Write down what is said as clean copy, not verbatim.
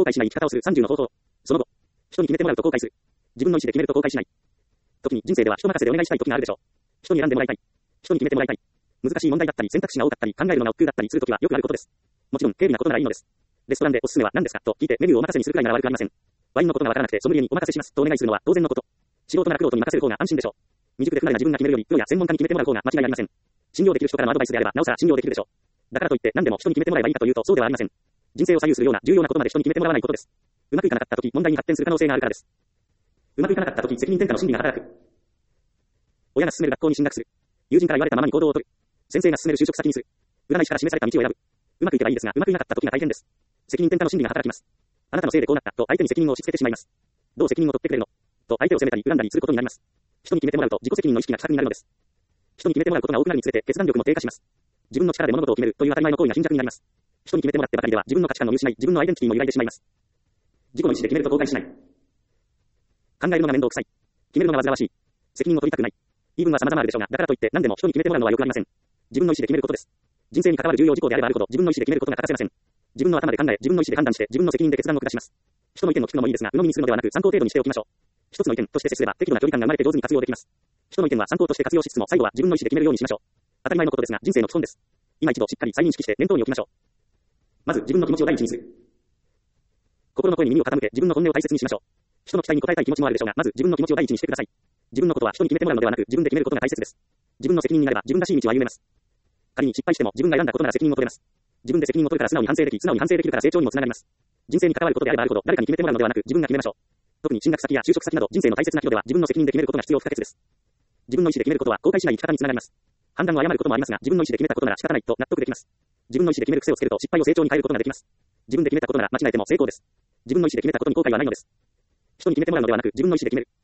後悔しない生き方をする30の方法。その後、人に決めてもらうと後悔する。自分の意思で決めると後悔しない。時に人生では人任せでお願いしたい時があるでしょう。人に選んでもらいたい。人に決めてもらいたい。難しい問題だったり選択肢が多かったり考えるのが億劫だったりする時はよくあることです。もちろん軽微なことならいいのです。レストランでおすすめは何ですかと聞いてメニューをお任せにするくらいなら悪くありません。ワインのことがわからなくてソムリエにお任せしますとお願いするのは当然のこと。素人なら玄人に任せる方が安心でしょう。未熟で不慣れな自分が決めるよりプロや専門家に決めてもらう方が間違いありません。信用できる人からのアドバイスであればなおさら信用できるでしょう。だからといって何でも人に決めてもらえばいいかというとそうではありません。人生を左右するような重要なことまで人に決めてもらわないことです。うまくいかなかった時問題に発展する可能性があるからです。うまくいかなかった時責任転嫁の心理が働く。親が勧める学校に進学する。友人から言われたままに行動をとる。先生が勧める就職先にする。占い師から示された道を選ぶ。うまくいけばいいですが、うまくいなかった時が大変です。責任転嫁の心理が働きます。あなたのせいでこうなったと相手に責任を押し付けてしまいます。どう責任を取ってくれるのと相手を責めたり恨んだりすることになります。人に決めてもらうと自己責任の意識が希薄になるのです。人に決めてもらうことが多くなるにつれて決断力も低下します。自分の力で物事を決めるという当たり前の行為が貧弱になります。人に決めてもらってばかりでは自分の価値観を見失い、自分のアイデンティティも揺らいでしまいます。自己の意思で決めると後悔しない。考えるのが面倒くさい。決めるのが煩わしい。責任を取りたくない。言い分は様々あるでしょうが、だからといって何でも人に決めてもらうのはよくありません。自分の意思で決めることです。人生に関わる重要事項であればあるほど自分の意思で決めることが欠かせません。自分の頭で考え、自分の意思で判断して自分の責任で決断を下します。人の意見を聞くのもいいですが、鵜呑みにするのではなく参考程度にしておきましょう。一つの意見として接すれば適度な距離感が生まれて上手に活用できます。人の意見は参考として活用しつつも最後は自分の意思で決めるようにしましょう。当たり前のことですが人生の基本です。今一度しっかり再認識して念頭に置きましょう。まず自分の気持ちを第一にする。心の声に耳を傾け自分の本音を大切にしましょう。人の期待に応えたい気持ちもあるでしょうが、まず自分の気持ちを第一にしてください。自分のことは人に決めてもらうのではなく自分で決めることが大切です。自分の責任になれば自分らしい道を歩めます。仮に失敗しても自分が選んだことなら責任を取れます。自分で責任を取るから素直に反省でき、素直に反省できるから成長にもつながります。人生に関わることであればあるほど誰かに決めてもらうのではなく自分が決めましょう。特に進学先や就職先など人生の大切な人では自分の責任で決めることが必要不可欠です。自分の意思で決めることは後悔しない生き方につながります。判断を誤ることもありますが、自分の意思で決めたことなら仕方ないと納得できます。自分の意思で決める癖をつけると失敗を成長に変えることができます。自分で決めたことなら間違えても成功です。自分の意思で決めたことに後悔はないのです。人に決めてもらうのではなく自分の意思で決める。